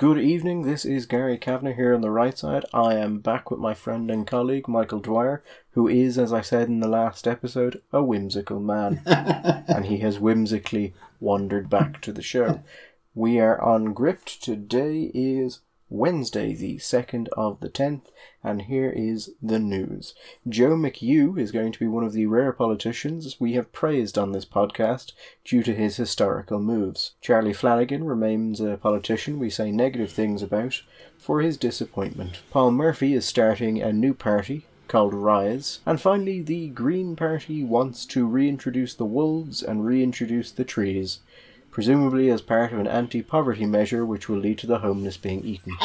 Good evening, this is Gary Kavanagh here on the right side. I am back with my friend and colleague Michael Dwyer, who is, as I said in the last episode, a whimsical man. And he has whimsically wandered back to the show. We are on Gript. Today is Wednesday, the 2nd of the 10th, and here is the news. Joe McHugh is going to be one of the rare politicians we have praised on this podcast due to his historical moves. Charlie Flanagan remains a politician we say negative things about for his disappointment. Paul Murphy is starting a new party called Rise. And finally, the Green Party wants to reintroduce the wolves and reintroduce the trees, presumably as part of an anti-poverty measure which will lead to the homeless being eaten.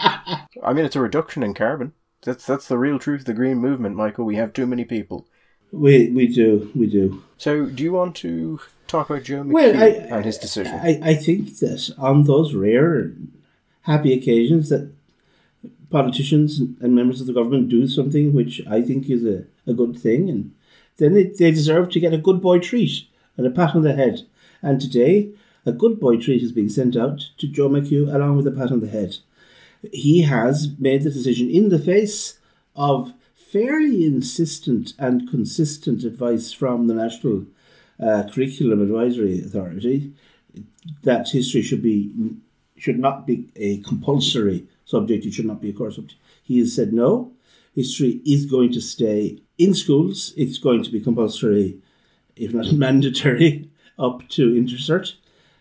I mean, it's a reduction in carbon. That's the real truth of the Green Movement, Michael. We have too many people. We do. So, do you want to talk about Joe McHugh and his decision? I think that on those rare, happy occasions that politicians and members of the government do something which I think is a good thing, and then they deserve to get a good boy treat and a pat on the head. And today, a good boy treat is being sent out to Joe McHugh along with a pat on the head. He has made the decision in the face of fairly insistent and consistent advice from the National Curriculum Advisory Authority that history should not be a compulsory subject. It should not be a core subject. He has said no. History is going to stay in schools. It's going to be compulsory, if not mandatory, up to intercert.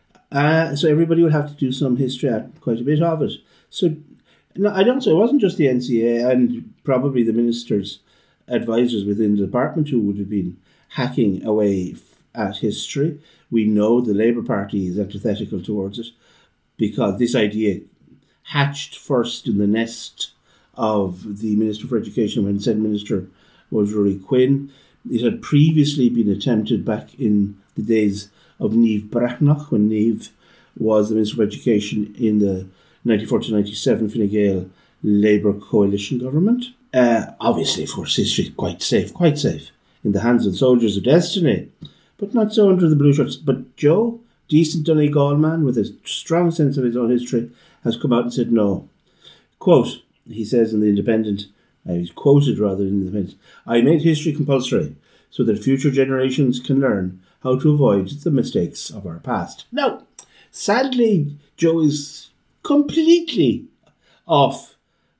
So everybody would have to do some history, quite a bit of it. So no, I don't say it wasn't just the NCA and probably the minister's advisors within the department who would have been hacking away at history. We know the Labour Party is antithetical towards it because this idea hatched first in the nest of the Minister for Education when said minister was Rory Quinn. It had previously been attempted back in the days of Niamh Bhreathnach, when Niamh was the Minister for Education in the 94-97 Fine Gael Labour coalition government. Obviously, of course, history quite safe in the hands of the soldiers of destiny, but not so under the blue shirts. But Joe, decent Donegal man with a strong sense of his own history, has come out and said no. Quote, he says in The Independent, he's quoted rather in The Independent, "I made history compulsory so that future generations can learn how to avoid the mistakes of our past." Now, sadly, Joe is completely off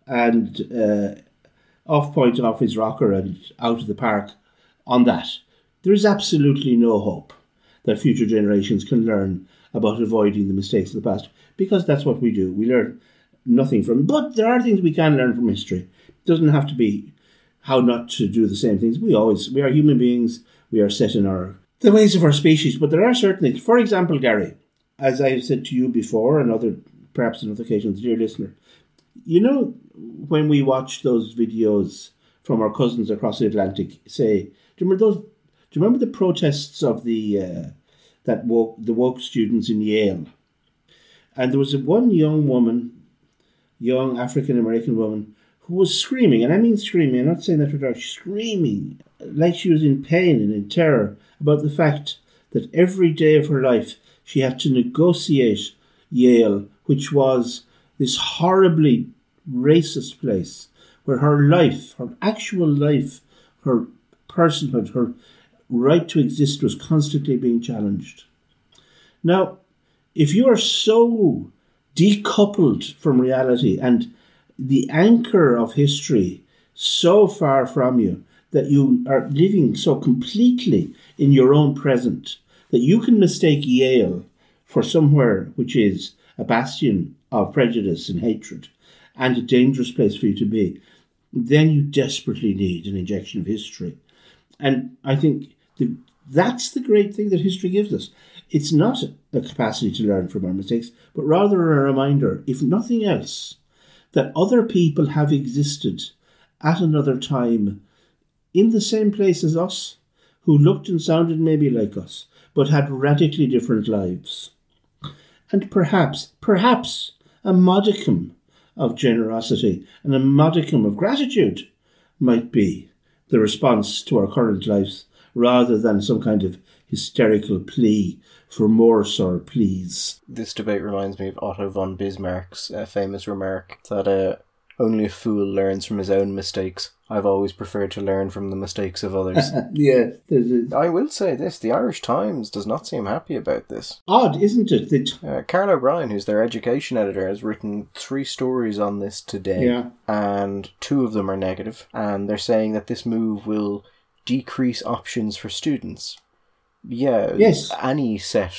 and off point, off his rocker and out of the park on that. There is absolutely no hope that future generations can learn about avoiding the mistakes of the past, because that's what we do. We learn nothing from it. But there are things we can learn from history. It doesn't have to be how not to do the same things. We are human beings. We are set in the ways of our species, but there are certain things. For example, Gary, as I have said to you before, and perhaps on other occasions, dear listener, you know, when we watch those videos from our cousins across the Atlantic, do you remember the protests of the woke students in Yale? And there was one young African American woman, who was screaming, and I mean screaming, I'm not saying that without screaming, like she was in pain and in terror about the fact that every day of her life she had to negotiate Yale, which was this horribly racist place where her life, her actual life, her personhood, her right to exist was constantly being challenged. Now, if you are so decoupled from reality and the anchor of history so far from you that you are living so completely in your own present that you can mistake Yale for somewhere which is a bastion of prejudice and hatred and a dangerous place for you to be, then you desperately need an injection of history. And I think that's the great thing that history gives us. It's not a capacity to learn from our mistakes, but rather a reminder, if nothing else, that other people have existed at another time in the same place as us, who looked and sounded maybe like us, but had radically different lives. And perhaps a modicum of generosity and a modicum of gratitude might be the response to our current lives, rather than some kind of hysterical plea for more, sir, please. This debate reminds me of Otto von Bismarck's famous remark that only a fool learns from his own mistakes. I've always preferred to learn from the mistakes of others. Yeah. I will say this, the Irish Times does not seem happy about this. Odd, isn't it? Carl O'Brien, who's their education editor, has written 3 stories on this today. Yeah. And 2 of them are negative. And they're saying that this move will decrease options for students. Yeah. Yes. Any set...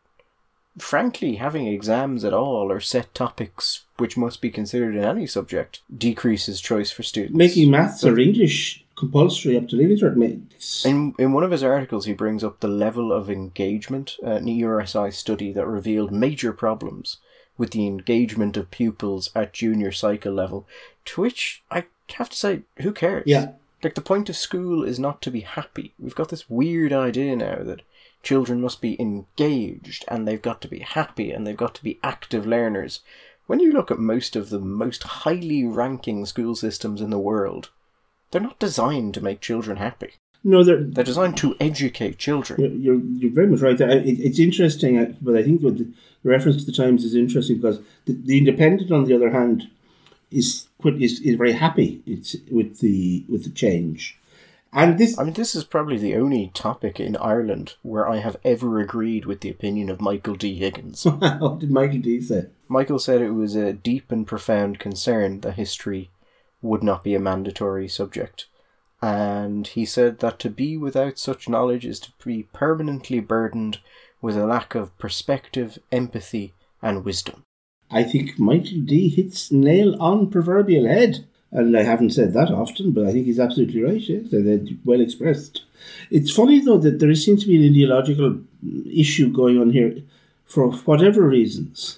Frankly, having exams at all or set topics which must be considered in any subject decreases choice for students. Making maths or English compulsory up to leaving cert makes... In one of his articles, he brings up the level of engagement, an ERSI study that revealed major problems with the engagement of pupils at junior cycle level, to which I have to say, who cares? Yeah. Like, the point of school is not to be happy. We've got this weird idea now that children must be engaged, and they've got to be happy, and they've got to be active learners. When you look at most of the most highly ranking school systems in the world, they're not designed to make children happy. No, they're designed to educate children. You're very much right there. It's interesting, but I think the reference to the Times is interesting because the Independent, on the other hand, is very happy with the change. And this is probably the only topic in Ireland where I have ever agreed with the opinion of Michael D. Higgins. What did Michael D. say? Michael said it was a deep and profound concern that history would not be a mandatory subject. And he said that to be without such knowledge is to be permanently burdened with a lack of perspective, empathy, and wisdom. I think Michael D. hits nail on proverbial head. And I haven't said that often, but I think he's absolutely right. Yes, they're well expressed. It's funny, though, that there seems to be an ideological issue going on here for whatever reasons.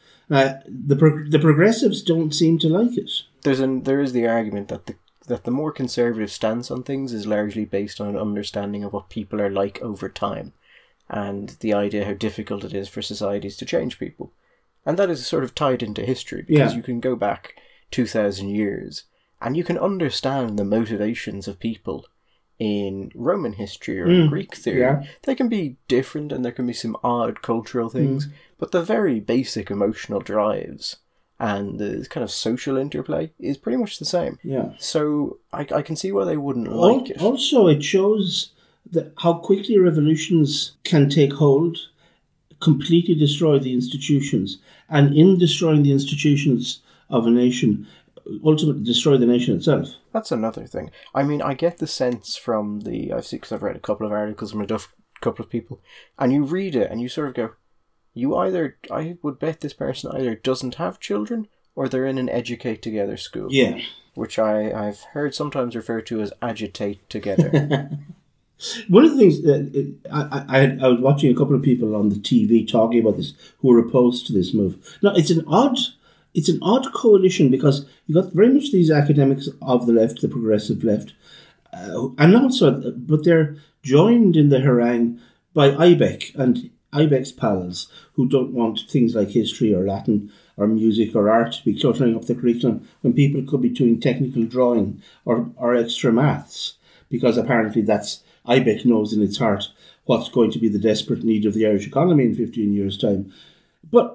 The progressives don't seem to like it. There is the argument that the more conservative stance on things is largely based on an understanding of what people are like over time, and the idea how difficult it is for societies to change people. And that is sort of tied into history, because you can go back 2,000 years, and you can understand the motivations of people in Roman history or in Greek theory. Yeah. They can be different, and there can be some odd cultural things, but the very basic emotional drives and the kind of social interplay is pretty much the same. Yeah. So I can see why they wouldn't like it. Also, it shows how quickly revolutions can take hold, completely destroy the institutions, and in destroying the institutions of a nation, ultimately destroy the nation itself. That's another thing. I mean, I get the sense from because I've read a couple of articles from a couple of people, and you read it and you sort of go, I would bet this person either doesn't have children or they're in an educate together school. Yeah. Which I've heard sometimes referred to as agitate together. One of the things that I was watching a couple of people on the TV talking about this who were opposed to this move. Now, it's an odd coalition because you got very much these academics of the left, the progressive left, and also, but they're joined in the harangue by IBEC and IBEC's pals who don't want things like history or Latin or music or art to be cluttering up the curriculum when people could be doing technical drawing or extra maths, because apparently that's IBEC knows in its heart what's going to be the desperate need of the Irish economy in 15 years' time. But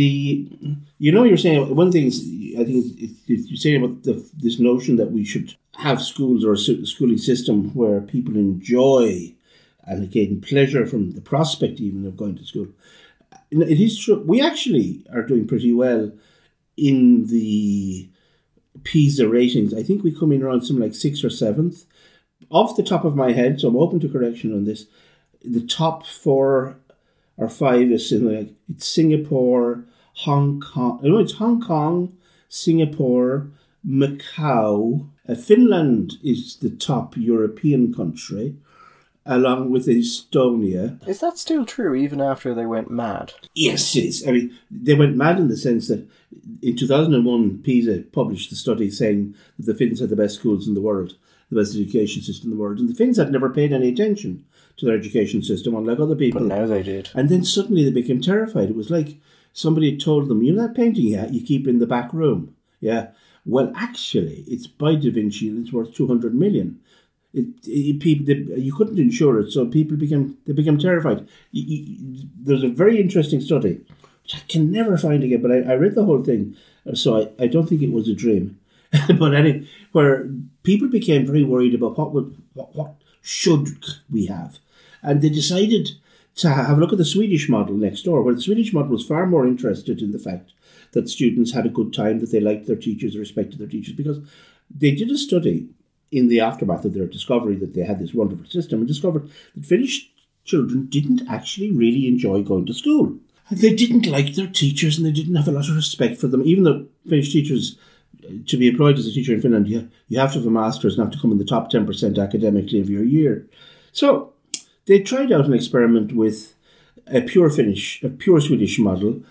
you're saying one thing is, I think you're saying about this notion that we should have schools or a schooling system where people enjoy and gain pleasure from the prospect even of going to school. It is true. We actually are doing pretty well in the PISA ratings. I think we come in around something like 6th or 7th. Off the top of my head, so I'm open to correction on this, the top 4 or 5 is like it's Singapore, Hong Kong. It's Hong Kong, Singapore, Macau. Finland is the top European country, along with Estonia. Is that still true even after they went mad? Yes, it is. I mean, they went mad in the sense that in 2001, PISA published the study saying that the Finns had the best schools in the world, the best education system in the world, and the Finns had never paid any attention to their education system, unlike other people. But now they did. And then suddenly they became terrified. It was like somebody had told them, you know that painting you keep in the back room? Yeah. Well, actually, it's by Da Vinci and it's worth 200 million. You couldn't insure it, so people became terrified. There's a very interesting study, which I can never find again, but I read the whole thing, so I don't think it was a dream. But anyway, where people became very worried about what should we have, and they decided to have a look at the Swedish model next door, where the Swedish model was far more interested in the fact that students had a good time, that they liked their teachers, respected their teachers, because they did a study in the aftermath of their discovery that they had this wonderful system and discovered that Finnish children didn't actually really enjoy going to school. And they didn't like their teachers and they didn't have a lot of respect for them, even though Finnish teachers, to be employed as a teacher in Finland, you have to have a master's and have to come in the top 10% academically of your year. So they tried out an experiment with a pure Swedish model,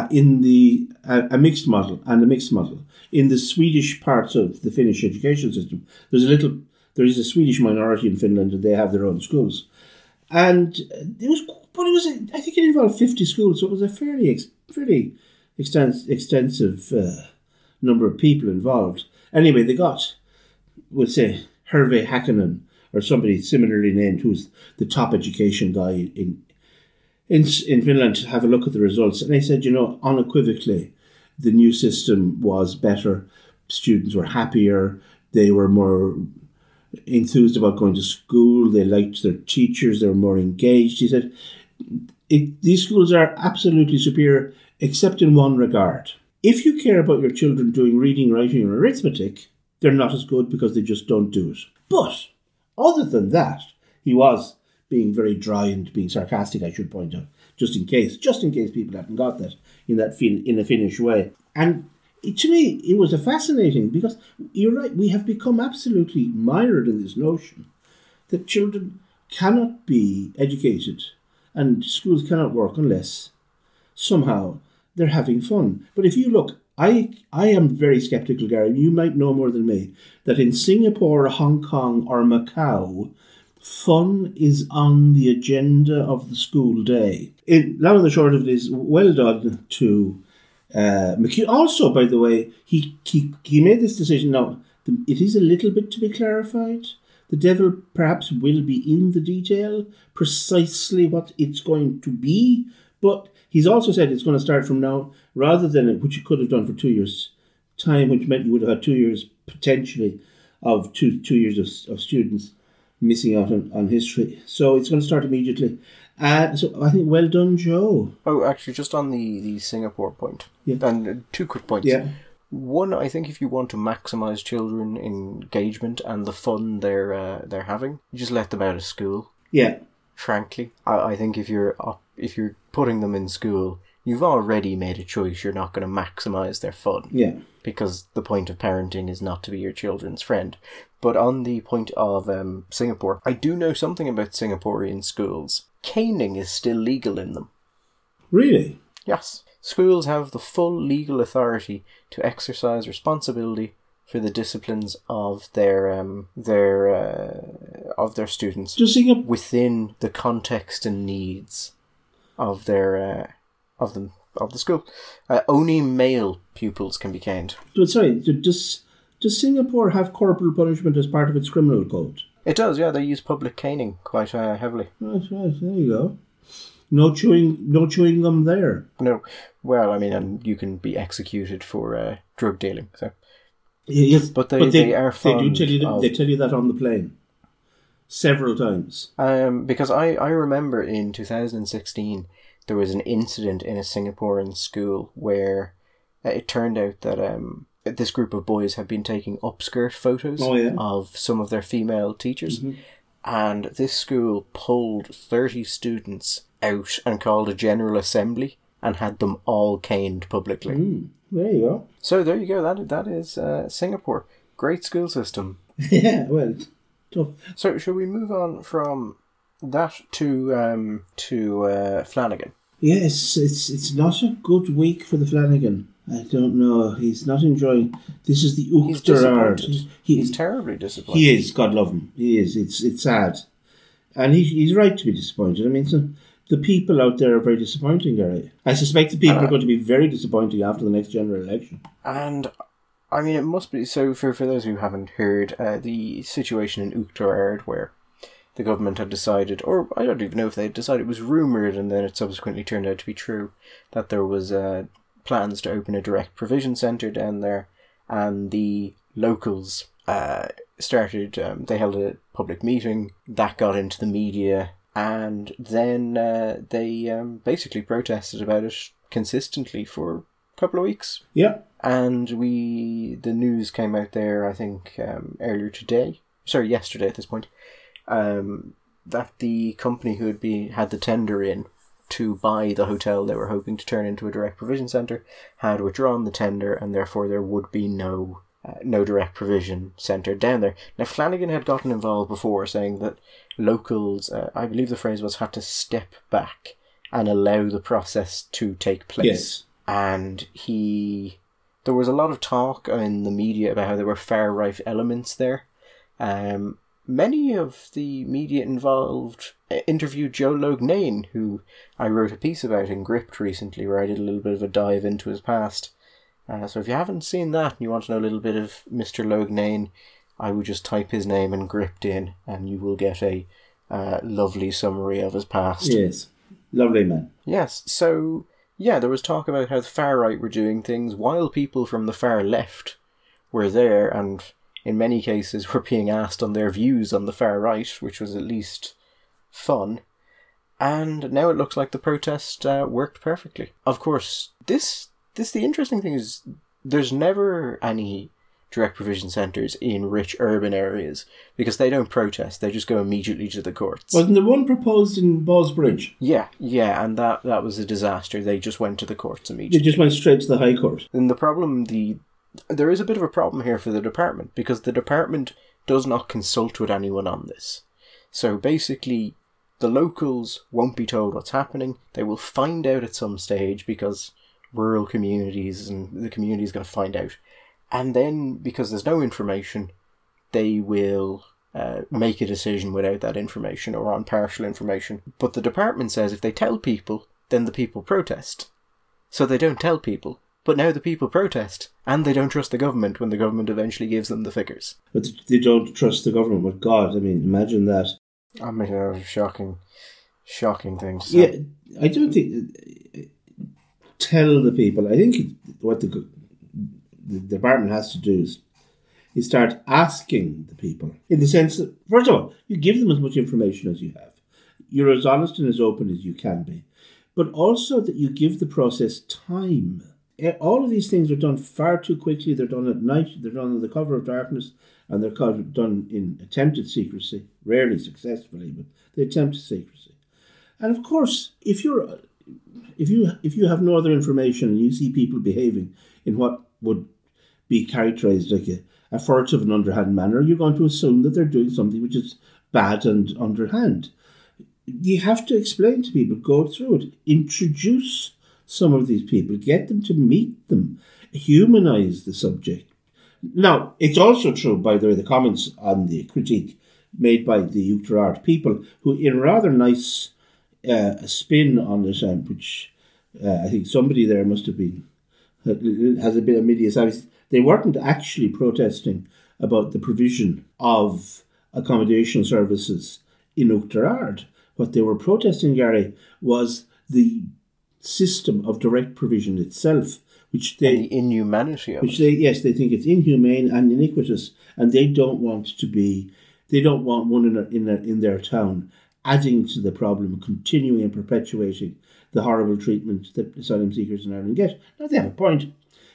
a mixed model and a mixed model. In the Swedish parts of the Finnish education system, there is a Swedish minority in Finland, and they have their own schools. And I think it involved 50 schools, so it was a fairly extensive number of people involved. Anyway, they got, we'll say, Hervé Häkkinen, or somebody similarly named, who's the top education guy in Finland, to have a look at the results. And they said, unequivocally, the new system was better. Students were happier. They were more enthused about going to school. They liked their teachers. They were more engaged. He said, these schools are absolutely superior, except in one regard. If you care about your children doing reading, writing, or arithmetic, they're not as good because they just don't do it. But other than that, he was being very dry and being sarcastic, I should point out, just in case people hadn't got that in a Finnish way. And to me, it was fascinating because you're right, we have become absolutely mired in this notion that children cannot be educated and schools cannot work unless somehow they're having fun. But if you look, I am very sceptical, Gary, you might know more than me, that in Singapore, Hong Kong or Macau, fun is on the agenda of the school day. Long and the short of it is, well done to McHugh. Also, by the way, he made this decision. Now, it is a little bit to be clarified. The devil perhaps will be in the detail, precisely what it's going to be. But he's also said it's going to start from now, rather than, which you could have done for 2 years' time, which meant you would have had 2 years potentially of two years of students missing out on history. So it's going to start immediately. So I think well done, Joe. Oh, actually, just on the Singapore point. Yeah. And 2 quick points. Yeah. One, I think if you want to maximise children engagement and the fun they're having, you just let them out of school. Yeah. Frankly, I think if you're putting them in school, you've already made a choice. You're not going to maximise their fun. Yeah. Because the point of parenting is not to be your children's friend. But on the point of Singapore, I do know something about Singaporean schools. Caning is still legal in them. Really? Yes. Schools have the full legal authority to exercise responsibility for the disciplines of their students within the context and needs of the school. Only male pupils can be caned. So sorry, does Singapore have corporal punishment as part of its criminal code? It does, yeah. They use public caning quite heavily. Right. There you go. No chewing gum there. No. Well, I mean, and you can be executed for drug dealing. So. Yes, but they are fond they do tell you that, they tell you that on the plane several times. Because I remember in 2016 there was an incident in a Singaporean school where it turned out that this group of boys had been taking upskirt photos of some of their female teachers. Mm-hmm. And this school pulled 30 students out and called a general assembly and had them all caned publicly. There you go. So there you go. That is Singapore. Great school system. Yeah, well, tough. So shall we move on from that to Flanagan? Yes, it's not a good week for the Flanagan. I don't know. He's not enjoying. This is the Uachtar. He's terribly disappointed. He is. God love him. He is. It's sad, and he's right to be disappointed. I mean, the people out there are very disappointing, Gary. I suspect the people are going to be very disappointing after the next general election. And I mean, it must be. So, for those who haven't heard, the situation in Oughterard, where the government had decided, or I don't even know if they had decided, it was rumoured and then it subsequently turned out to be true, that there was plans to open a direct provision centre down there, and the locals started, they held a public meeting, that got into the media, and then they basically protested about it consistently for a couple of weeks. Yeah. And the news came out there, I think, yesterday at this point, that the company who had the tender in to buy the hotel they were hoping to turn into a direct provision centre had withdrawn the tender, and therefore there would be no direct provision centre down there. Now, Flanagan had gotten involved before, saying that locals, I believe the phrase was, had to step back and allow the process to take place. Yes. And there was a lot of talk in the media about how there were far-right elements there. Many of the media involved interviewed Joe Loughnane, who I wrote a piece about in Gript recently, where I did a little bit of a dive into his past. So if you haven't seen that and you want to know a little bit of Mr. Loughnane, I would just type his name and Gript in, and you will get a lovely summary of his past. Yes, lovely man. Yes, so yeah, there was talk about how the far right were doing things while people from the far left were there, and in many cases were being asked on their views on the far right, which was at least fun. And now it looks like the protest worked perfectly. Of course, the interesting thing is there's never any direct provision centres in rich urban areas because they don't protest, they just go immediately to the courts. Wasn't there one proposed in Ballsbridge? Yeah, and that was a disaster. They just went to the courts immediately. They just went straight to the High Court. And the problem, there is a bit of a problem here for the department, because the department does not consult with anyone on this. So basically, the locals won't be told what's happening. They will find out at some stage, because rural communities and the community is going to find out. And then, because there's no information, they will make a decision without that information or on partial information. But the department says if they tell people, then the people protest. So they don't tell people. But now the people protest, and they don't trust the government when the government eventually gives them the figures. But they don't trust the government. But God, I mean, imagine that. I mean, shocking things. Yeah, I don't think... Tell the people. I think what the department has to do is start asking the people. In the sense that, first of all, you give them as much information as you have. You're as honest and as open as you can be. But also that you give the process time. All of these things are done far too quickly. They're done at night, they're done under the cover of darkness, and they're done in attempted secrecy. Rarely successfully, but they attempt secrecy. And of course, if you have no other information and you see people behaving in what would be characterised like a furtive and underhand manner, you're going to assume that they're doing something which is bad and underhand. You have to explain to people, go through it, introduce some of these people, get them to meet them, humanise the subject. Now, it's also true, by the way, the comments on the critique made by the Oughterard people, who in rather nice spin on it, which I think somebody there must have been, has a bit of media service. They weren't actually protesting about the provision of accommodation services in Oughterard. What they were protesting, Gary, was the system of direct provision itself, which they... And the inhumanity of it. They think it's inhumane and iniquitous, and they don't want one in their town adding to the problem, continuing and perpetuating the horrible treatment that asylum seekers in Ireland get. Now, they have a point.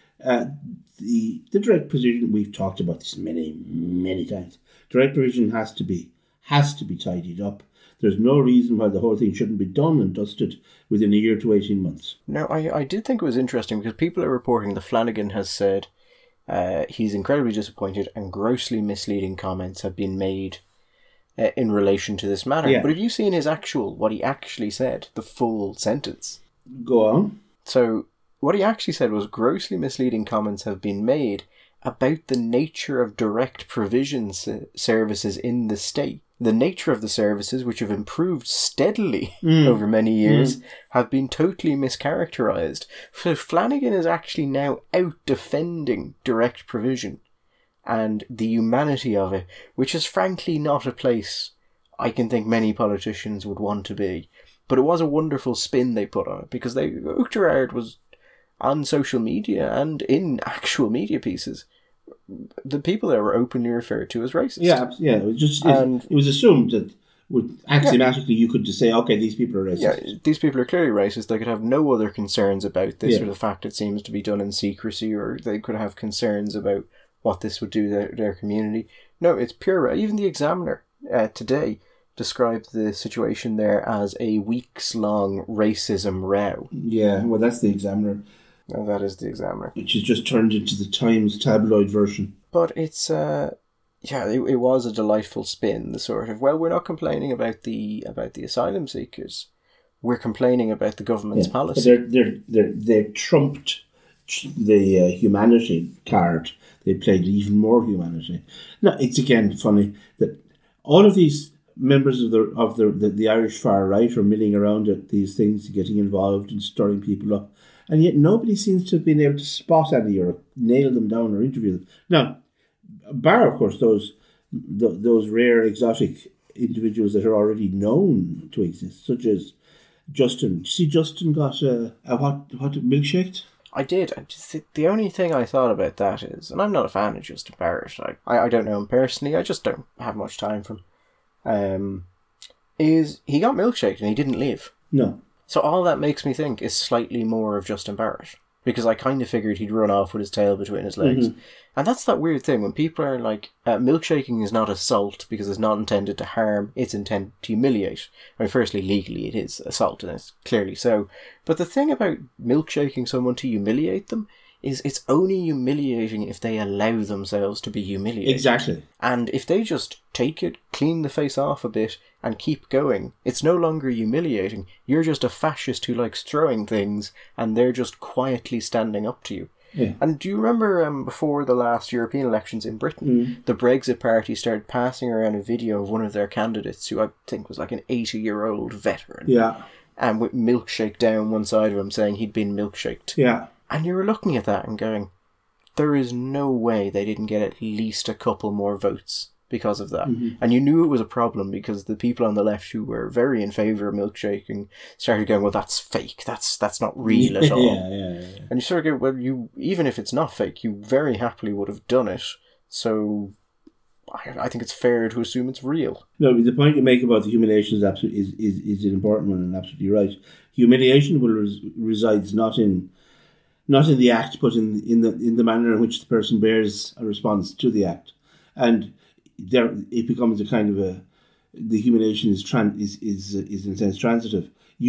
The direct provision, we've talked about this many, many times. Direct provision has to be tidied up. There's no reason why the whole thing shouldn't be done and dusted within a year to 18 months. Now, I did think it was interesting because people are reporting that Flanagan has said he's incredibly disappointed and grossly misleading comments have been made in relation to this matter. Yeah. But have you seen what he actually said, the full sentence? Go on. So, what he actually said was grossly misleading comments have been made about the nature of direct provision services in the state. The nature of the services, which have improved steadily over many years, have been totally mischaracterised. So Flanagan is actually now out defending direct provision and the humanity of it, which is frankly not a place I can think many politicians would want to be. But it was a wonderful spin they put on it, because Oak Girard was on social media and in actual media pieces. The people there were openly referred to as racist. Yeah. It was assumed that axiomatically you could just say, okay, these people are racist. Yeah, these people are clearly racist. They could have no other concerns about this, or the fact it seems to be done in secrecy, or they could have concerns about what this would do to their community. No, it's pure. Even the Examiner today described the situation there as a weeks-long racism row. Yeah, well, that's the Examiner. No, that is the Examiner. Which has just turned into the Times tabloid version. But it's, it was a delightful spin, the sort of, well, we're not complaining about the asylum seekers. We're complaining about the government's policy. They trumped the humanity card. They played even more humanity. Now, it's again funny that all of these members of the Irish far right are milling around at these things, getting involved and stirring people up. And yet nobody seems to have been able to spot any or nail them down or interview them. Now, bar, of course, those rare exotic individuals that are already known to exist, such as Justin. See, Justin got a milkshake? I did. The only thing I thought about that is, and I'm not a fan of Justin Barrett. I don't know him personally. I just don't have much time for him. Is he got milkshaked and he didn't leave? No. So all that makes me think is slightly more of Justin Barrett. Because I kind of figured he'd run off with his tail between his legs. Mm-hmm. And that's that weird thing, when people are like, milkshaking is not assault because it's not intended to harm, it's intended to humiliate. I mean, firstly, legally it is assault, and it's clearly so. But the thing about milkshaking someone to humiliate them is it's only humiliating if they allow themselves to be humiliated. Exactly. And if they just take it, clean the face off a bit, and keep going, it's no longer humiliating. You're just a fascist who likes throwing things, and they're just quietly standing up to you. Yeah. And do you remember before the last European elections in Britain, the Brexit Party started passing around a video of one of their candidates, who I think was like an 80-year-old veteran. Yeah. And with milkshake down one side of him, saying he'd been milkshaked. Yeah. And you were looking at that and going, there is no way they didn't get at least a couple more votes because of that. Mm-hmm. And you knew it was a problem because the people on the left who were very in favour of milkshaking started going, well, that's fake. That's not real at all. Yeah. And you sort of go, well, even if it's not fake, you very happily would have done it. So I think it's fair to assume it's real. No, the point you make about the humiliation is an important one and absolutely right. Humiliation resides not in the act, but in the manner in which the person bears a response to the act, and there it becomes a kind of the humiliation is in a sense transitive.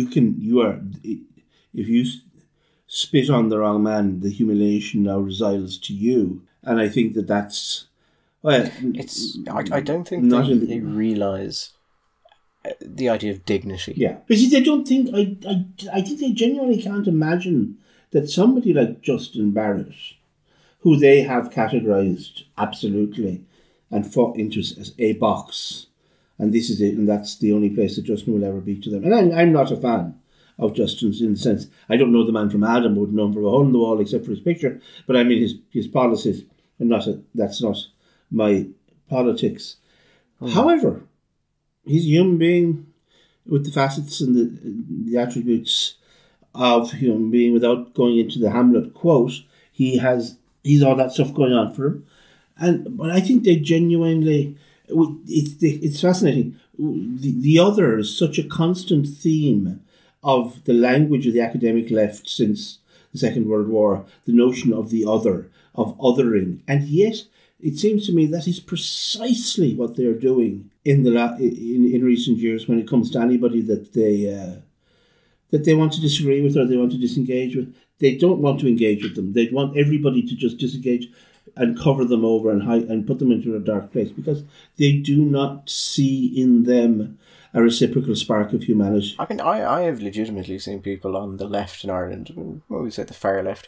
If you spit on the wrong man, the humiliation now resides to you, and I think that's it's. I don't think they realise the idea of dignity. Yeah, but see, they don't think. I think they genuinely can't imagine that somebody like Justin Barrett, who they have categorised absolutely and fought into a box, and this is it, and that's the only place that Justin will ever be to them. And I'm not a fan of Justin's in the sense, I don't know the man from Adam, wouldn't know him from a hole in the wall except for his picture, but I mean his policies, and that's not my politics. However, he's a human being with the facets and the attributes of human being. Without going into the Hamlet quote, he's all that stuff going on for him, but I think they genuinely. It's fascinating. The other is such a constant theme of the language of the academic left since the Second World War. The notion of the other, of othering, and yet it seems to me that is precisely what they're doing in recent years when it comes to anybody that they want to disagree with or they want to disengage with. They don't want to engage with them. They want everybody to just disengage and cover them over and hide and put them into a dark place because they do not see in them a reciprocal spark of humanity. I mean, I have legitimately seen people on the left in Ireland, what would we say, the far left,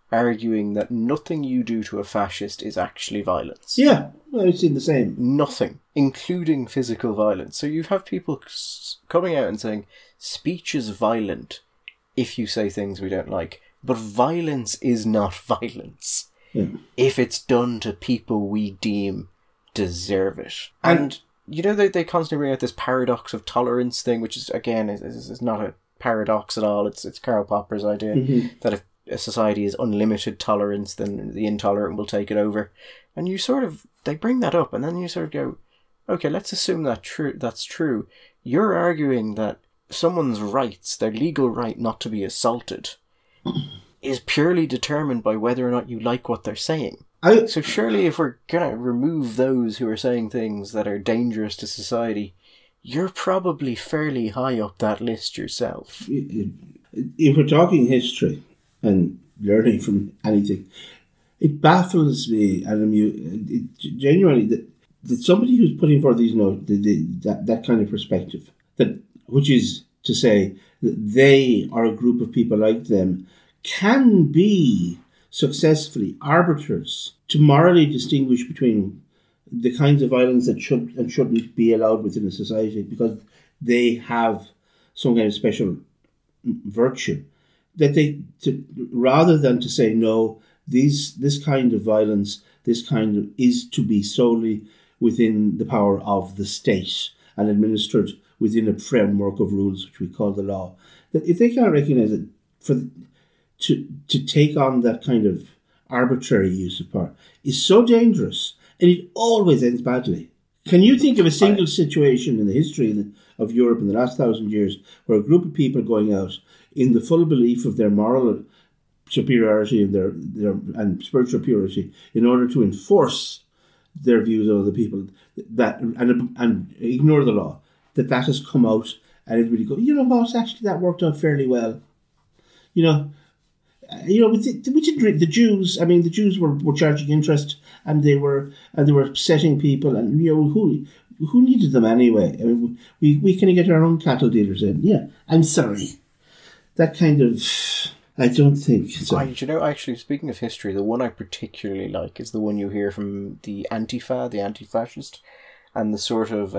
arguing that nothing you do to a fascist is actually violence. Yeah, I've seen the same. Nothing, including physical violence. So you have people coming out and saying, speech is violent if you say things we don't like, but violence is not violence if it's done to people we deem deserve it. And you know, they constantly bring out this paradox of tolerance thing, which is, again, is not a paradox at all. It's Karl Popper's idea that if a society is unlimited tolerance, then the intolerant will take it over. And you sort of, they bring that up, and then you sort of go, okay, let's assume that's true. You're arguing that someone's rights, their legal right not to be assaulted, is purely determined by whether or not you like what they're saying. So surely if we're going to remove those who are saying things that are dangerous to society, you're probably fairly high up that list yourself. If we're talking history and learning from anything, it baffles me and genuinely that somebody who's putting forth these notes, that kind of perspective, which is to say that they or a group of people like them can be successfully arbiters to morally distinguish between the kinds of violence that should and shouldn't be allowed within a society because they have some kind of special virtue. Rather than to say, no, this kind of violence, is to be solely within the power of the state and administered within a framework of rules which we call the law. That if they can't recognise it, to take on that kind of arbitrary use of power is so dangerous, and it always ends badly. Can you think of a single situation in the history of Europe in the last 1,000 years where a group of people going out in the full belief of their moral superiority and their and spiritual purity in order to enforce their views on other people that and ignore the law, that has come out and everybody go, you know what, actually that worked out fairly well. The Jews. I mean, the Jews were charging interest, and they were upsetting people, and who needed them anyway? I mean, we can get our own cattle dealers in. Yeah, I'm sorry. That kind of, I don't think so. Actually, speaking of history, the one I particularly like is the one you hear from the Antifa, the anti-fascist, and the sort of,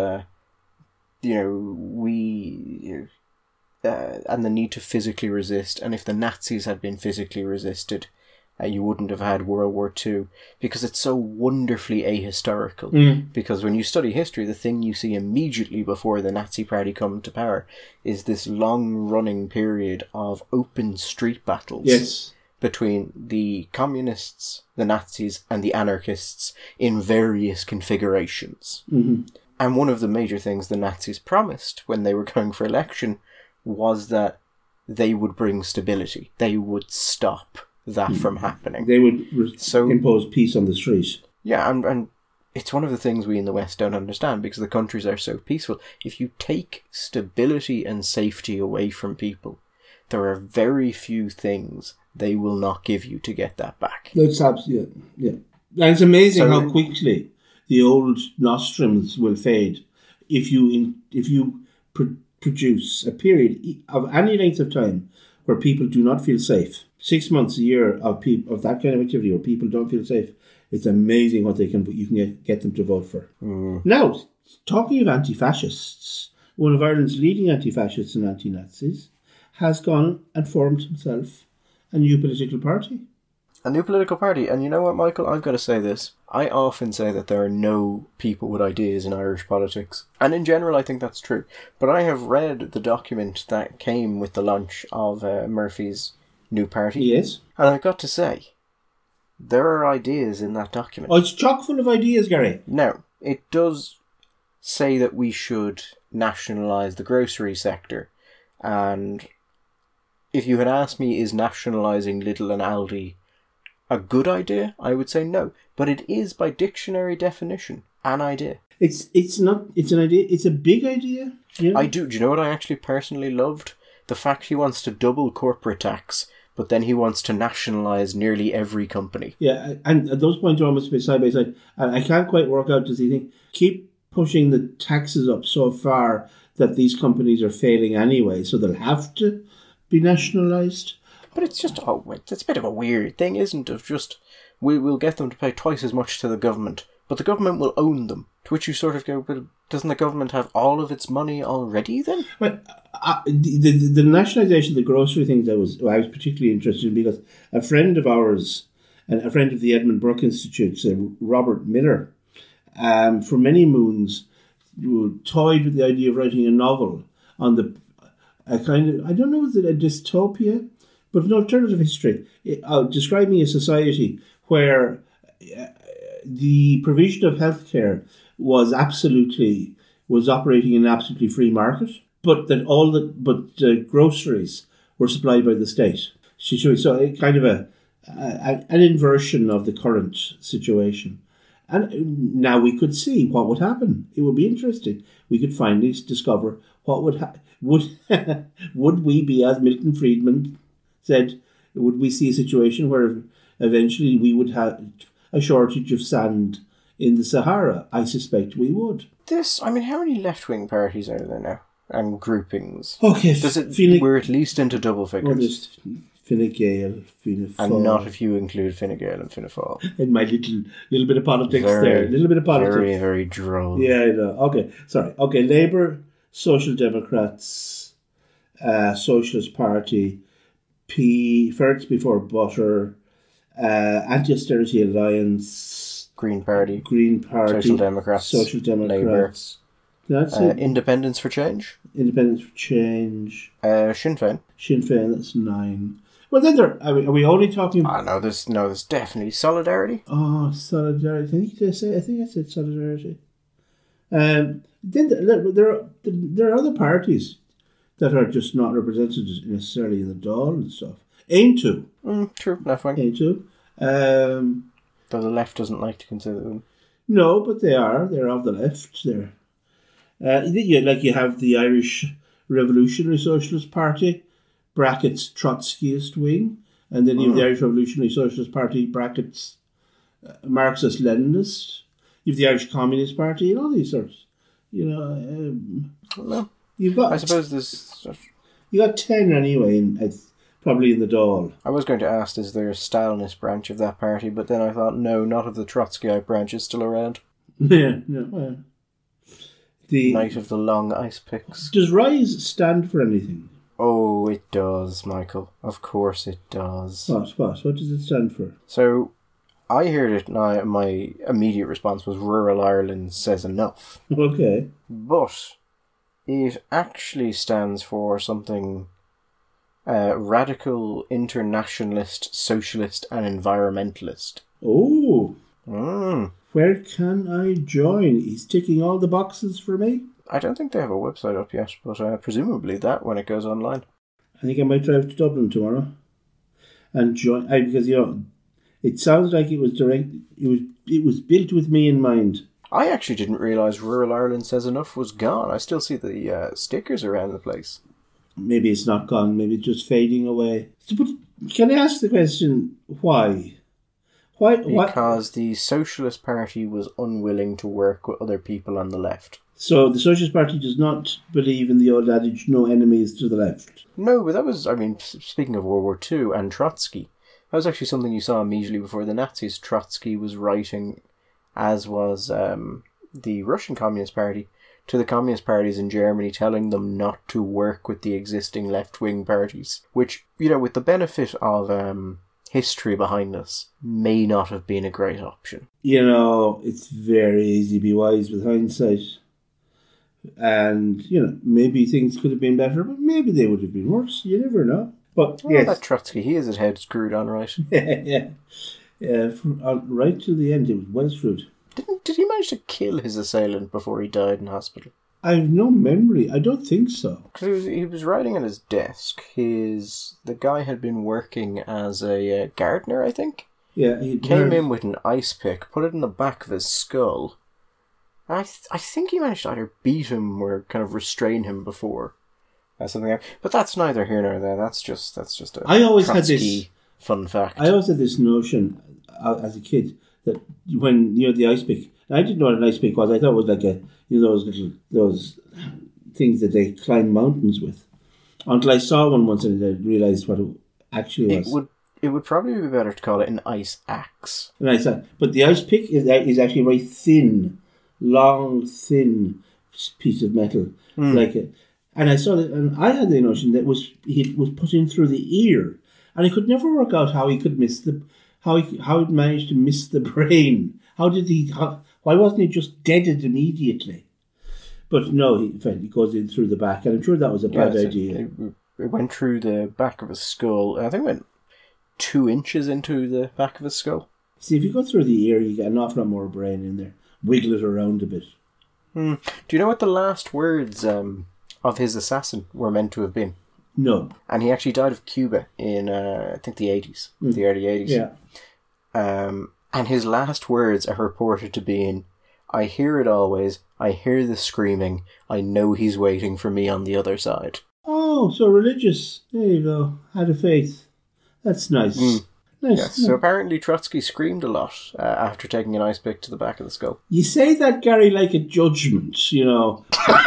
and the need to physically resist. And if the Nazis had been physically resisted, you wouldn't have had World War II, because it's so wonderfully ahistorical. Because when you study history, the thing you see immediately before the Nazi Party come to power is this long-running period of open street battles between the communists, the Nazis, and the anarchists in various configurations. And one of the major things the Nazis promised when they were going for election was that they would bring stability. They would stop that from happening. They would impose peace on the street. Yeah, and it's one of the things we in the West don't understand, because the countries are so peaceful. If you take stability and safety away from people, there are very few things they will not give you to get that back. That's absolutely, yeah. And it's amazing how quickly the old nostrums will fade if you produce a period of any length of time where people do not feel safe. 6 months, a year of that kind of activity where people don't feel safe. It's amazing what you can get them to vote for. Now, talking of anti-fascists, one of Ireland's leading anti-fascists and anti-Nazis has gone and formed himself a new political party. A new political party. And you know what, Michael? I've got to say this. I often say that there are no people with ideas in Irish politics. And in general, I think that's true. But I have read the document that came with the launch of Murphy's new party. Yes. And I've got to say, there are ideas in that document. Oh, it's chock full of ideas, Gary. Now, it does say that we should nationalise the grocery sector. And if you had asked me, is nationalising Lidl and Aldi a good idea? I would say no. But it is, by dictionary definition, an idea. It's not. It's an idea. It's a big idea. Yeah. I do. Do you know what I actually personally loved? The fact he wants to double corporate tax, but then he wants to nationalise nearly every company. Yeah, and those points are almost side by side. And I can't quite work out, does he think, keep pushing the taxes up so far that these companies are failing anyway, so they'll have to be nationalised? But it's just, it's a bit of a weird thing, isn't it? Of just, we'll get them to pay twice as much to the government, but the government will own them. To which you sort of go, but doesn't the government have all of its money already then? But the nationalisation of the grocery thing I was particularly interested in, because a friend of ours, and a friend of the Edmund Burke Institute, Robert Miller, for many moons, toyed with the idea of writing a novel on a kind of, I don't know, is it a dystopia, but an alternative history, describing a society where the provision of healthcare was operating in an absolutely free market, but that groceries were supplied by the state. So it kind of an inversion of the current situation. And now we could see what would happen. It would be interesting. We could finally discover what would we be, as Milton Friedman said, would we see a situation where eventually we would have a shortage of sand in the Sahara? I suspect we would. How many left-wing parties are there now? And groupings? Okay, we're at least into double figures. Fine Gael, Fianna Fáil. And not if you include Fine Gael and Fianna Fáil. In my little bit of politics there. A little bit of politics. Very, very droll. Yeah, I know. Okay, sorry. Okay, Labour, Social Democrats, Socialist Party, Ferrets Before Butter, Anti-Austerity Alliance, Green Party, Social Democrats, Labour. That's it. Independence for Change. Sinn Féin. Sinn Féin, that's 9. Well, then are we only talking? No, there's definitely Solidarity. Oh, Solidarity. I think I said Solidarity. Then there are other parties that are just not represented necessarily in the Dáil and stuff. Aontú. True, left wing. Aontú. Though the left doesn't like to consider them. No, but they are. They're of the left. You have the Irish Revolutionary Socialist Party, brackets Trotskyist wing, and then you have the Irish Revolutionary Socialist Party, brackets Marxist-Leninist. You have the Irish Communist Party, and all these sorts. You've got. I suppose there's. You got 10 anyway, probably in the Dáil. I was going to ask, is there a Stalinist branch of that party? But then I thought, no, not if the Trotskyite branch is still around. Yeah, no. The Night of the Long Ice Picks. Does RISE stand for anything? Oh, it does, Michael. Of course it does. What does it stand for? So, I heard it now, my immediate response was Rural Ireland says enough. Okay. But it actually stands for something radical, internationalist, socialist and environmentalist. Oh. Where can I join? He's ticking all the boxes for me. I don't think they have a website up yet, but presumably that when it goes online. I think I might drive to Dublin tomorrow and join. Because it sounds like it was direct. It was built with me in mind. I actually didn't realise Rural Ireland Says Enough was gone. I still see the stickers around the place. Maybe it's not gone. Maybe it's just fading away. But can I ask the question why? Because the Socialist Party was unwilling to work with other people on the left. So the Socialist Party does not believe in the old adage, no enemies to the left? No, but that was, speaking of World War II and Trotsky, that was actually something you saw immediately before the Nazis. Trotsky was writing, as was the Russian Communist Party, to the Communist parties in Germany, telling them not to work with the existing left-wing parties, which, with the benefit of history behind us, may not have been a great option. It's very easy to be wise with hindsight. And, maybe things could have been better, but maybe they would have been worse. You never know. But yes. That Trotsky, he has his head screwed on right. Yeah. Right till the end, it was well screwed. Did he manage to kill his assailant before he died in hospital? I have no memory. I don't think so. Because he was writing at his desk. The guy had been working as a gardener, I think. Yeah. He came in with an ice pick, put it in the back of his skull. I think he managed to either beat him or kind of restrain him before something like that. But that's neither here nor there. That's just a I always Trotsky had this fun fact. I always had this notion as a kid that when the ice pick, I didn't know what an ice pick was. I thought it was like those things that they climb mountains with. Until I saw one once and I realised what actually It was. would probably be better to call it an ice axe. And I thought, but the ice pick is actually a very thin, long, thin piece of metal, like it. And I saw that, and I had the notion that he was put in through the ear, and I could never work out how he could miss how he managed to miss the brain. Why wasn't he just deaded immediately? But no, in fact, he goes in through the back, and I'm sure that was a bad idea. It went through the back of his skull. I think it went 2 inches into the back of his skull. See, if you go through the ear, you get an awful lot more brain in there. Wiggle it around a bit. Do you know what the last words of his assassin were meant to have been? No. And he actually died of Cuba in, I think, the 80s, the early 80s. Yeah. And his last words are reported to being, "I hear it always, I hear the screaming, I know he's waiting for me on the other side." Oh, so religious. There you go. Had a faith. That's nice. Nice. Yes, so apparently Trotsky screamed a lot after taking an ice pick to the back of the skull. You say that, Gary, like a judgment, you know.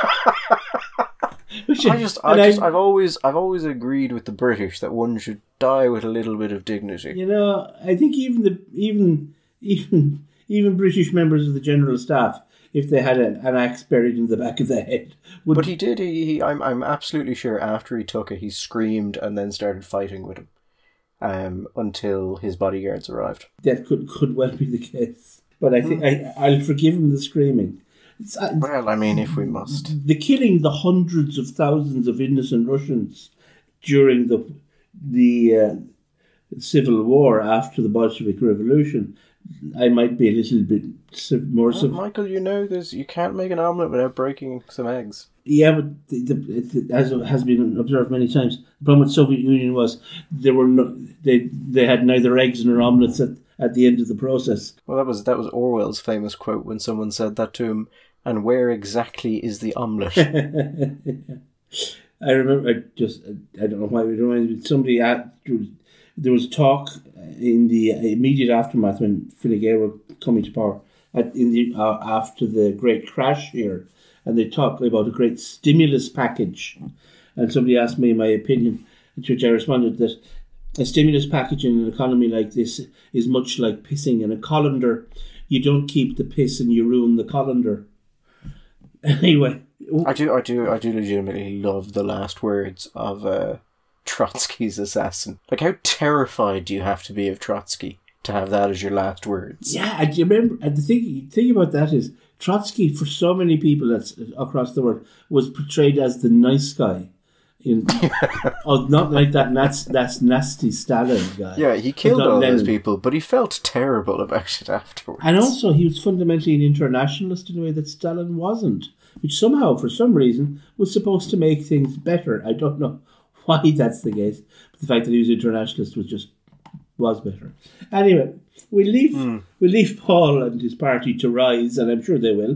I've always agreed with the British that one should die with a little bit of dignity. You know, I think even British members of the General Staff, if they had an axe buried in the back of their head, would. But he did. I'm absolutely sure after he took it, he screamed and then started fighting with him. Until his bodyguards arrived. That could well be the case. But I think I'll forgive him the screaming. Well, I mean, if we must. The killing the hundreds of thousands of innocent Russians during the civil war after the Bolshevik Revolution, I might be a little bit more... Michael, you can't make an omelette without breaking some eggs. Yeah, but as has been observed many times, the problem with the Soviet Union was they had neither eggs nor omelets at the end of the process. Well, that was Orwell's famous quote when someone said that to him, "And where exactly is the omelette?" I remember, I don't know why it reminds me, somebody there was talk in the immediate aftermath when Fine Gael were coming to power, after the great crash here, and they talked about a great stimulus package. And somebody asked me my opinion, to which I responded that a stimulus package in an economy like this is much like pissing in a colander. You don't keep the piss and you ruin the colander. Anyway. I do legitimately love the last words of Trotsky's assassin. Like, how terrified do you have to be of Trotsky to have that as your last words? Yeah, I remember. And the thing about that is, Trotsky, for so many people across the world, was portrayed as the nice guy. Not like that nasty Stalin guy. Yeah, he killed all those people, but he felt terrible about it afterwards. And also, he was fundamentally an internationalist in a way that Stalin wasn't, which somehow, for some reason, was supposed to make things better. I don't know why that's the case, but the fact that he was an internationalist was better. Anyway, we leave Paul and his party to rise, and I'm sure they will.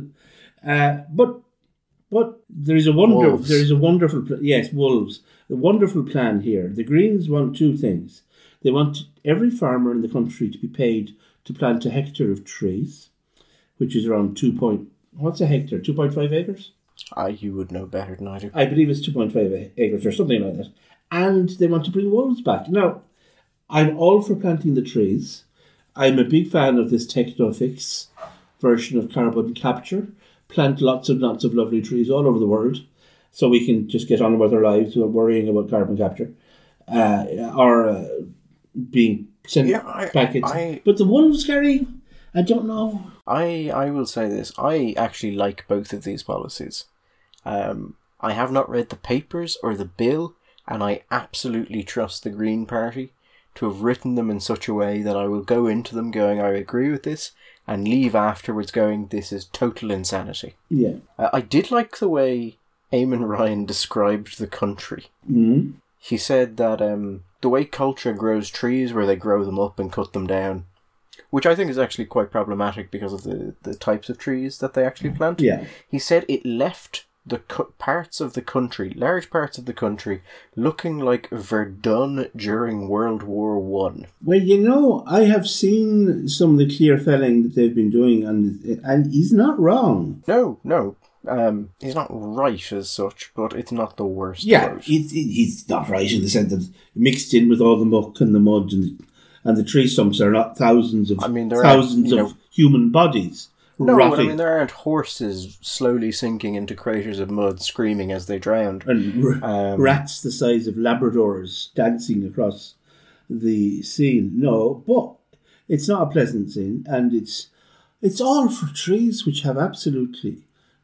But there is a Wolves. wolves. The wonderful plan here. The Greens want two things. They want every farmer in the country to be paid to plant a hectare of trees, which is around what's a hectare? 2.5 acres? You would know better than I do. I believe it's 2.5 acres or something like that. And they want to bring wolves back. Now, I'm all for planting the trees. I'm a big fan of this Technofix version of carbon capture. Plant lots and lots of lovely trees all over the world so we can just get on with our lives without worrying about carbon capture or being sent back. But the wolves, Gary, I don't know. I will say this. I actually like both of these policies. I have not read the papers or the bill, and I absolutely trust the Green Party to have written them in such a way that I will go into them going, I agree with this, and leave afterwards going, this is total insanity. Yeah. I did like the way Eamon Ryan described the country. Mm-hmm. He said that the way culture grows trees, where they grow them up and cut them down, which I think is actually quite problematic because of the types of trees that they actually plant. Yeah. He said it left the parts of the country, large parts of the country, looking like Verdun during World War I. Well, I have seen some of the clear felling that they've been doing, and he's not wrong. No. He's not right as such, but it's not the worst. Yeah, he's not right in the sense that mixed in with all the muck and the mud and the tree stumps are not thousands of human bodies. No, rotting. I mean, there aren't horses slowly sinking into craters of mud, screaming as they drowned. And rats the size of Labradors dancing across the scene. No, but it's not a pleasant scene, and it's all for trees which have absolutely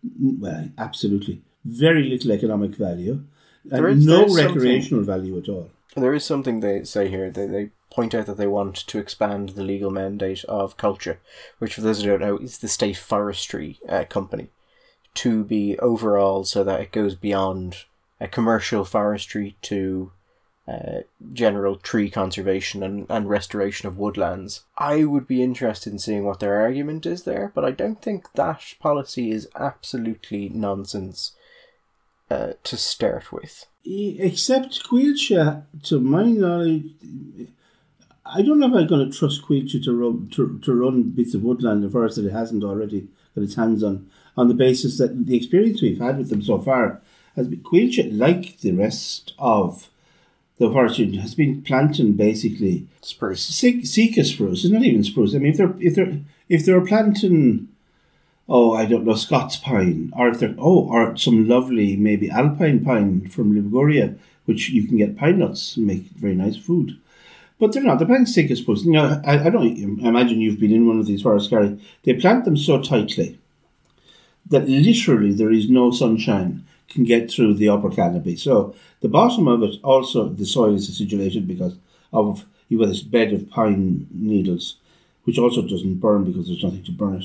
very little economic value and no recreational value at all. There is something they say here. They point out that they want to expand the legal mandate of culture, which, for those who don't know, is the state forestry company, to be overall so that it goes beyond commercial forestry to general tree conservation and restoration of woodlands. I would be interested in seeing what their argument is there, but I don't think that policy is absolutely nonsense to start with. Except Coillte, to my knowledge, I don't know if I'm going to trust Coillte to run bits of woodland and forest that it hasn't already got its hands on the basis that the experience we've had with them so far has been Coillte, like the rest of the forestry, has been planting basically spruce, Sitka spruce. It's not even spruce. I mean, if they're planting, I don't know, Scots pine, or some lovely maybe alpine pine from Liguria, which you can get pine nuts and make very nice food. But they're not. They're planting Sitka spruce. You know, I don't imagine you've been in one of these forests, Gary. They plant them so tightly that literally there is no sunshine can get through the upper canopy. So the bottom of it, also the soil is acidulated because of you've got this bed of pine needles, which also doesn't burn because there's nothing to burn it.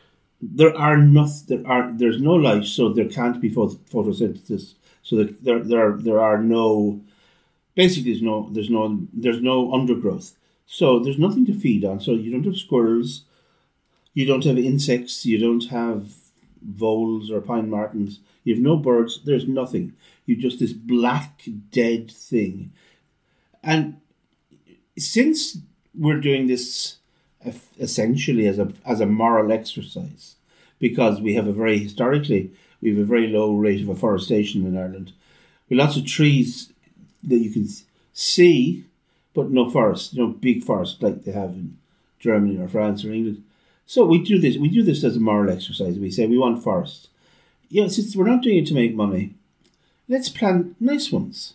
There's no light, so there can't be photosynthesis. So there are no. Basically, there's no undergrowth. So there's nothing to feed on. So you don't have squirrels, you don't have insects, you don't have voles or pine martens. You have no birds. There's nothing. You're just this black, dead thing. And since we're doing this essentially as a moral exercise, because we have a very low rate of afforestation in Ireland, with lots of trees that you can see, but no forest, big forest like they have in Germany or France or England. So we do this as a moral exercise. We say we want forests. Since we're not doing it to make money, let's plant nice ones.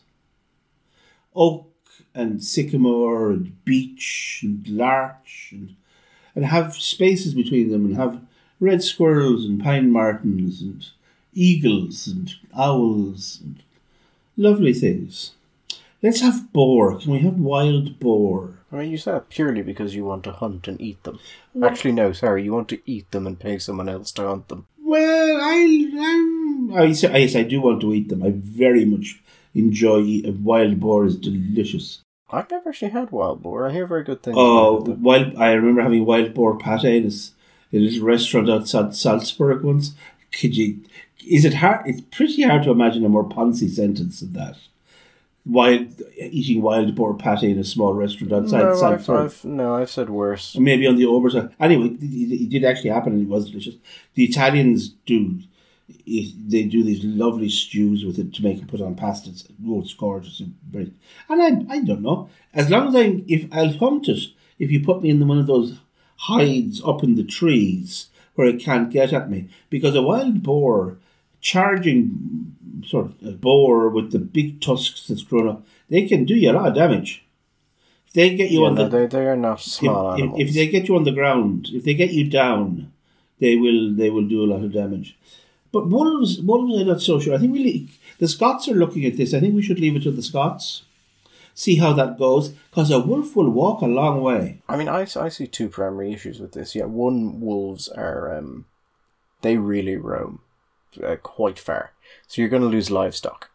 Oak and sycamore and beech and larch and have spaces between them and have red squirrels and pine martens and eagles and owls and lovely things. Let's have boar. Can we have wild boar? I mean, you say that purely because you want to hunt and eat them. What? Actually, no, sorry, you want to eat them and pay someone else to hunt them. Well, yes, I do want to eat them. I very much enjoy eating. Wild boar is delicious. I've never actually had wild boar. I hear very good things about them. I remember having wild boar pate in a little restaurant outside Salzburg once. Is it hard? It's pretty hard to imagine a more poncy sentence than that. Eating wild boar pate in a small restaurant outside Salzburg. I've said worse. Maybe on the Oberside. Anyway, it did actually happen and it was delicious. The Italians do these lovely stews with it to make it put on pasta. It's gorgeous. And I don't know. As long as if I'll hunt it, if you put me in one of those hides up in the trees where it can't get at me. Because a wild boar, charging sort of boar with the big tusks that's grown up, they can do you a lot of damage. If they get you they are not small animals. If they get you on the ground, if they get you down, they will do a lot of damage. But wolves, I'm not so sure. I think the Scots are looking at this. I think we should leave it to the Scots. See how that goes, because a wolf will walk a long way. I mean, I see two primary issues with this. Yeah, one, wolves are they really roam quite far, so you're going to lose livestock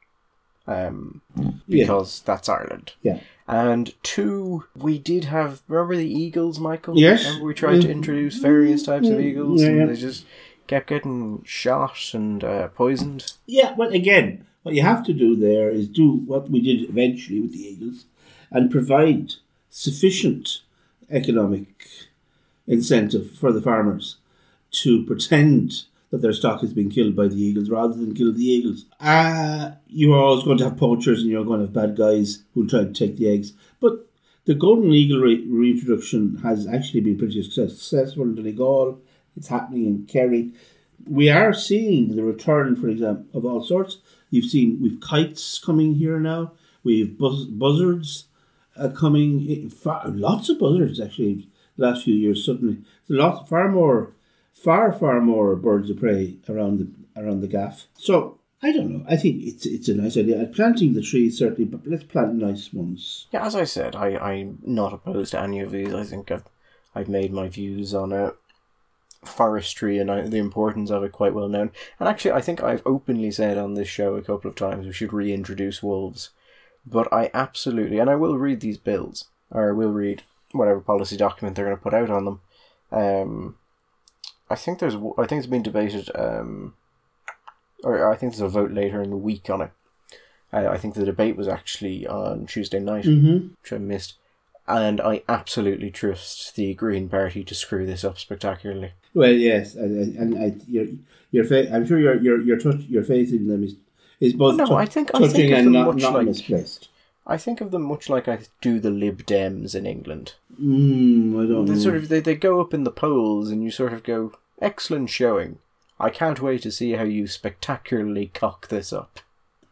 because that's Ireland. Yeah. And two, we did have, remember the eagles, Michael? Yes. Remember we tried to introduce various types of eagles, and they just kept getting shot and poisoned. Yeah, well, again, what you have to do there is do what we did eventually with the eagles and provide sufficient economic incentive for the farmers to pretend that their stock has been killed by the eagles rather than kill the eagles. You're always going to have poachers and you're going to have bad guys who try to take the eggs. But the golden eagle reintroduction has actually been pretty successful in Donegal. It's happening in Kerry. We are seeing the return, for example, of all sorts. We've kites coming here now. We've buzzards coming. Lots of buzzards actually. The last few years, suddenly, far more birds of prey around the gaff. So I don't know. I think it's a nice idea. Planting the trees certainly, but let's plant nice ones. Yeah, as I said, I'm not opposed to any of these. I think I've made my views on forestry and the importance of it quite well known. And actually, I think I've openly said on this show a couple of times we should reintroduce wolves. But I absolutely, and I will read these bills, or I will read whatever policy document they're going to put out on them. I think it's been debated, or I think there's a vote later in the week on it. I think the debate was actually on Tuesday night, which I missed. And I absolutely trust the Green Party to screw this up spectacularly. Well, yes, and I'm sure your faith in them is both touching and not misplaced. I think of them much like I do the Lib Dems in England. I don't know. They go up in the polls and you sort of go, excellent showing. I can't wait to see how you spectacularly cock this up.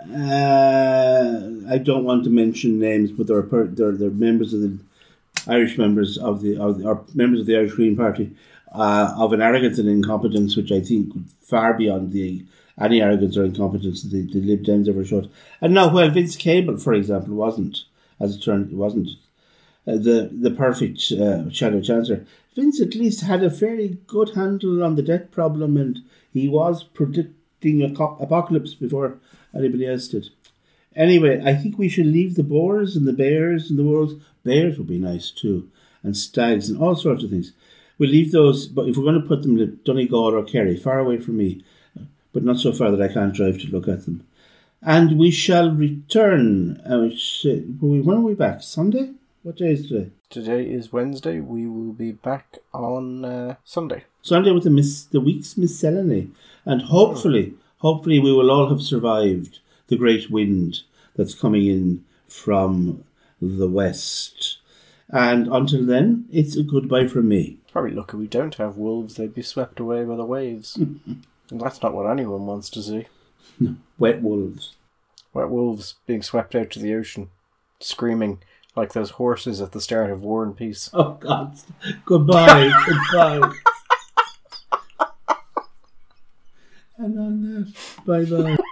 I don't want to mention names, but they're members of the Irish members of the Irish Green Party of an arrogance and incompetence which I think far beyond any arrogance or incompetence that the Lib Dems ever showed. And now, while Vince Cable, for example, wasn't, as it turned, the perfect shadow chancellor, Vince at least had a fairly good handle on the debt problem, and he was predicting apocalypse before anybody else did. Anyway, I think we should leave the boars and the bears and the wolves. Bears would be nice too, and stags and all sorts of things. We'll leave those, but if we're going to put them in Donegal or Kerry, far away from me, but not so far that I can't drive to look at them. And we shall return. When are we back? Sunday? What day is today? Today is Wednesday. We will be back on Sunday. Sunday with the week's miscellany. And hopefully we will all have survived the great wind that's coming in from the west. And until then, it's a goodbye from me. Probably lucky we don't have wolves. They'd be swept away by the waves. And that's not what anyone wants to see. No, wet wolves. Wet wolves being swept out to the ocean, screaming like those horses at the start of War and Peace. Oh, God. Goodbye. Goodbye. And on that, bye-bye.